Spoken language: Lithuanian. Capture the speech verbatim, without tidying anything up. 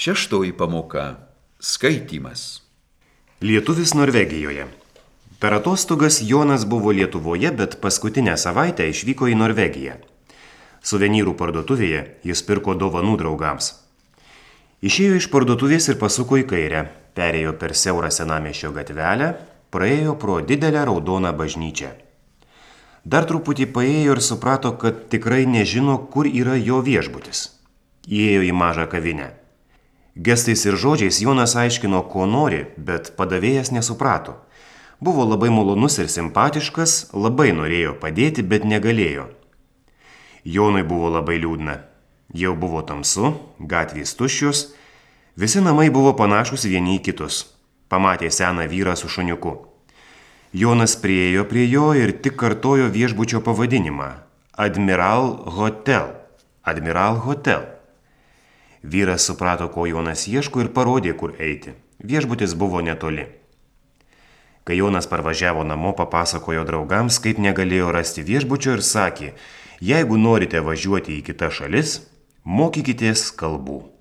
Šeštoji pamoka – skaitymas. Lietuvis Norvegijoje. Per atostogas Jonas buvo Lietuvoje, bet paskutinę savaitę išvyko į Norvegiją. Suvenyrų parduotuvėje jis pirko dovanų draugams. Išėjo iš parduotuvės ir pasuko į kairę, perėjo per siaurą senamiesčio gatvelę, praėjo pro didelę raudoną bažnyčią. Dar truputį paėjo ir suprato, kad tikrai nežino, kur yra jo viešbutis. Įėjo į mažą kavinę. Gestais ir žodžiais Jonas aiškino, ko nori, bet padavėjas nesuprato. Buvo labai malonus ir simpatiškas, labai norėjo padėti, bet negalėjo. Jonui buvo labai liūdna. Jau buvo tamsu, gatvės tuščios, visi namai buvo panašus vieni į kitus. Pamatė seną vyrą su šuniuku. Jonas priėjo prie jo ir tik kartojo viešbučio pavadinimą – Admiral Hotel. Admiral Hotel. Vyras suprato, ko Jonas ieško ir parodė, kur eiti. Viešbutis buvo netoli. Kai Jonas parvažiavo namo, papasakojo draugams, kaip negalėjo rasti viešbučio ir sakė, jeigu norite važiuoti į kitas šalis, mokykitės kalbų.